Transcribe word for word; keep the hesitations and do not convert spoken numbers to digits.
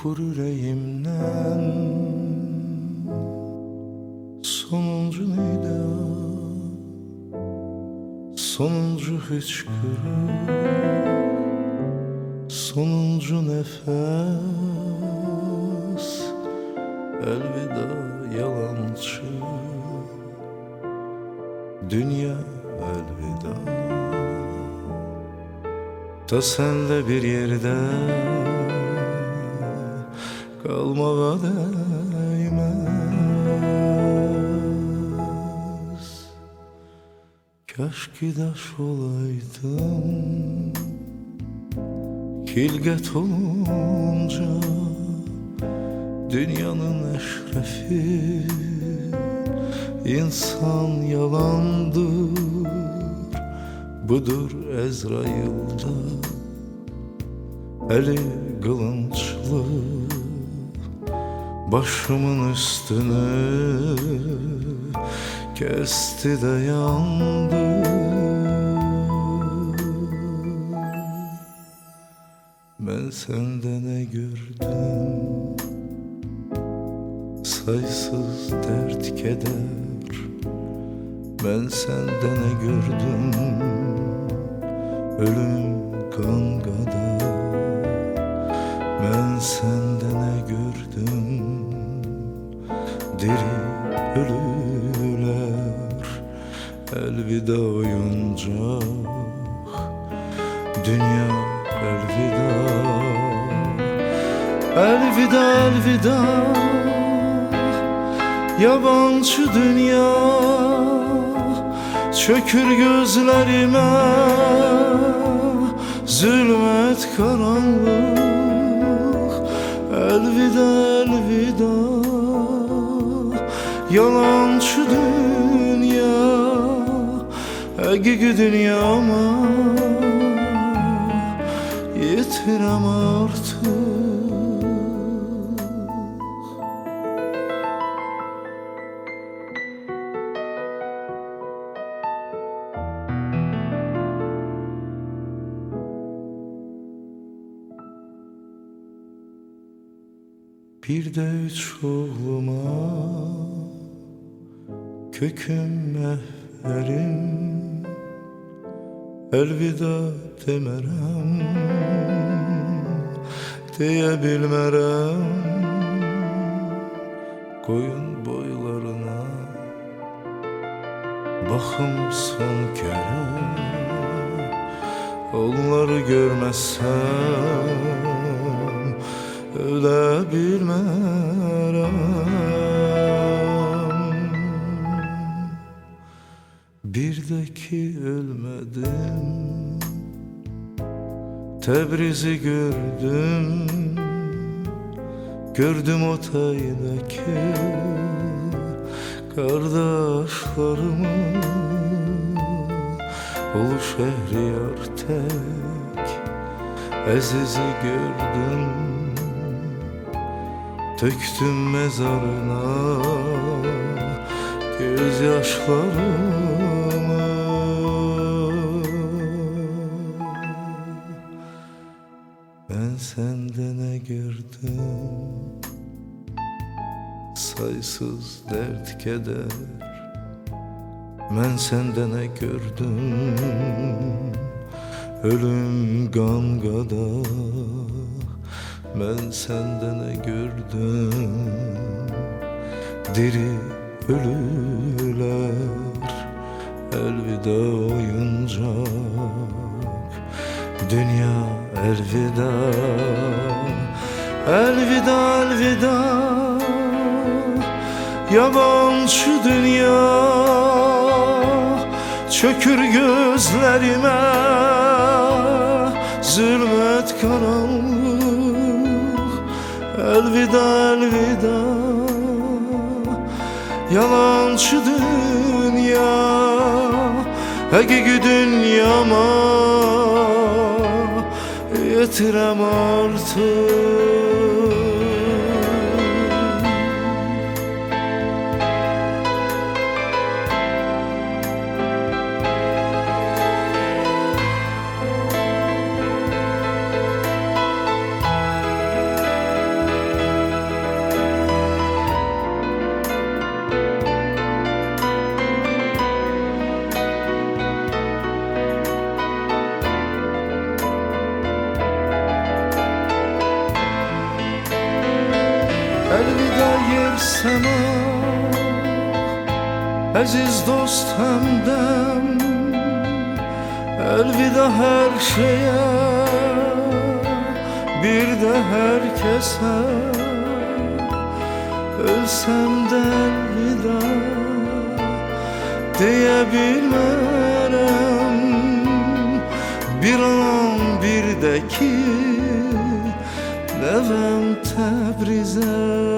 Kopur yüreğimden sonuncu nida, sonuncu hıçkırık, sonuncu nefes. Elveda yalancı dünya, elveda. Da senle bir yerde kalmaya değmez. Keşke daş olaydım hilget olunca, dünyanın eşrefi insan yalandır. Budur Ezrail'da eli kılınçlı, başımın üstünü kesti de yandı. Ben sende ne gördüm? Saysız dert keder. Ben sende ne gördüm? Ölüm kan kadar. Ben sende ne gördüm? Diri ölüler. Elveda oyuncak dünya, elveda. Elveda, elveda. Yabancı dünya çökür gözlerime, zulmet karanlık. Elveda, elveda. Yalancı dünya, hakiki dünyama yitirem artık. Bir de üç oğluma köküm mehverim, elveda demerem, diyebilmerem. Koyun boylarına bakım son kere, onları görmezsem ölebilmerem. Bir de ki ölmedim, Tebriz'i gördüm. Gördüm o taydaki kardeşlerimi. Ulu Şehriyar tek Aziz'i gördüm. Döktüm mezarına gözyaşlarımı. Ben sende ne gördüm? Saysız dert keder. Ben sende ne gördüm? Ölüm kan kadar. Ben sende ne gördüm? Diri ölüler. Elveda oyuncak dünya, elveda. Elveda, elveda. Yabancı dünya çökür gözlerime, zulmet karanlık. Elveda, elveda. Yalancı dünya, hakiki dünyama yetirem artık. elvida yer sema, aziz dost hemdem, elvida her şeye, bir de herkese. Ölsem de elvida diyebilmem, bir an bir de ki nevem Təbrizə.